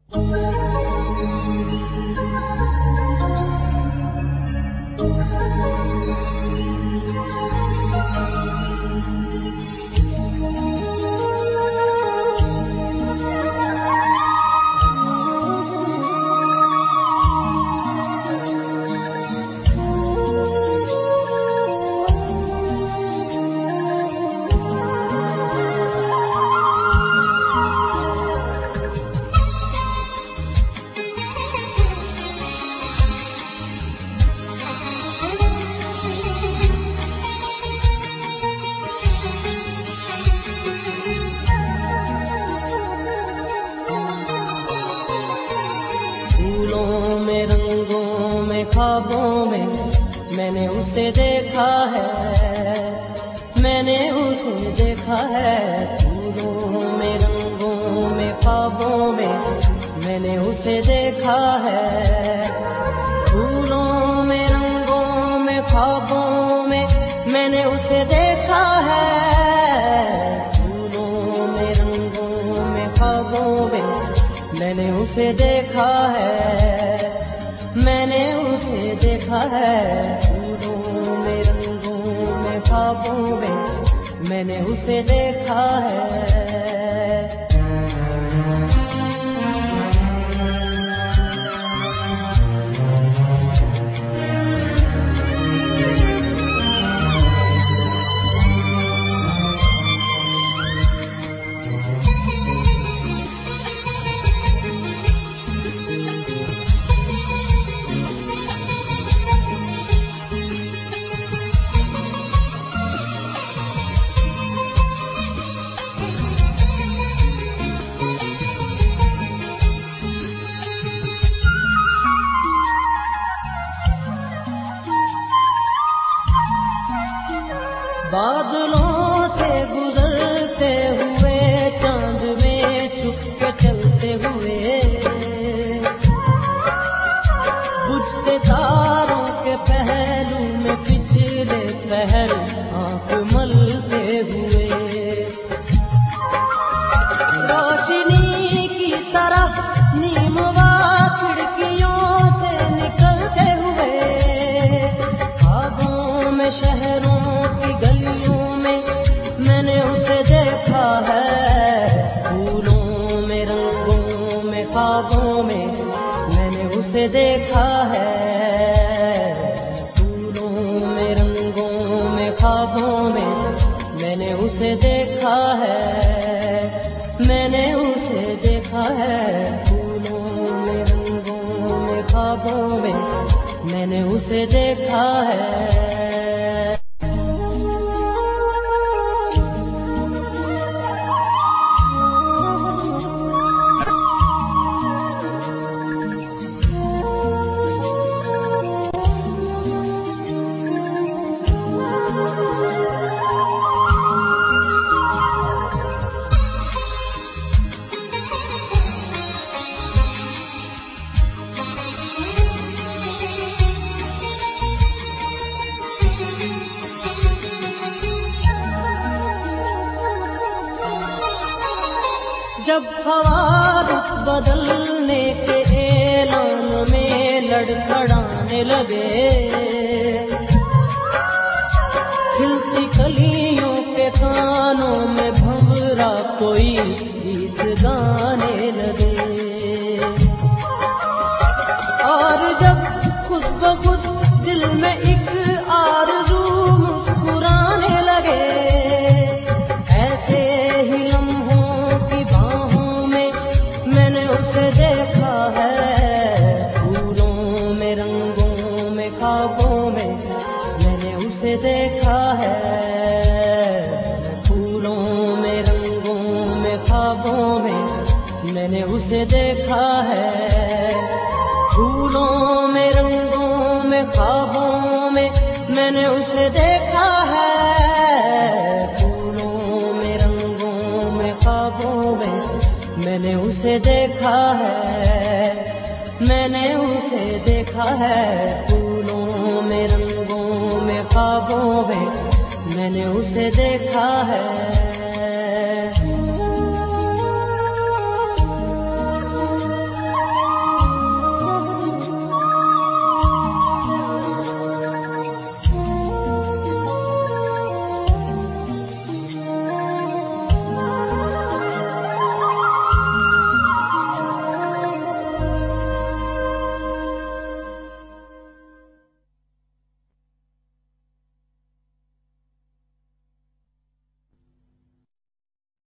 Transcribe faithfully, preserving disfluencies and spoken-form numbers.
फूलों में, रंगों में, ख्वाबों में मैंने उसे देखा है, मैंने उसे देखा है। फूलों में, रंगों में, ख्वाबों में मैंने उसे देखा है। फूलों में, रंगों में, ख्वाबों में मैंने उसे देखा है। फूलों में, रंगों में, ख्वाबों में मैंने उसे देखा है, मैंने उसे देखा है। फूलों में, रंगों में, ख्वाबों में मैंने उसे देखा है। बादलों से गुजरते हुए, चांद में छुप के चलते हुए, बुझते तारों के पहलू में पिछले पहर आंख मलते हुए, रोशनी की तरह नीमवा खिड़कियों से निकलते हुए, ख्वाबों में शहरों की गलियों में मैंने उसे देखा है। फूलों में, रंगों में, ख्वाबों में मैंने उसे देखा है। फूलों में, रंगों में, ख्वाबों में मैंने उसे देखा है, मैंने उसे देखा है। फूलों में, रंगों में, ख्वाबों में मैंने उसे देखा है। जब ख्वाब बदलने के ऐलान में लड़खड़ाने लगे, खिलती कलियों के कानों में भंवरा कोई गीत गाने लगे, और जब खुद ब खुद दिल में एक आरज़ू मुस्कुराने लगे, ऐसे ही लम्हों की बाहों में मैंने उसे देखा है। फूलों में, रंगों में, ख्वाबों में मैंने उसे देखा है। फूलों में, रंगों में, ख्वाबों में मैंने उसे देखा है। फूलों में, रंगों में, ख्वाबों में मैंने उसे देखा है। फूलों में, रंगों में, ख्वाबों में मैंने उसे देखा है, मैंने उसे देखा है। फूलों में, रंगों में, ख्वाबों में मैंने उसे देखा है।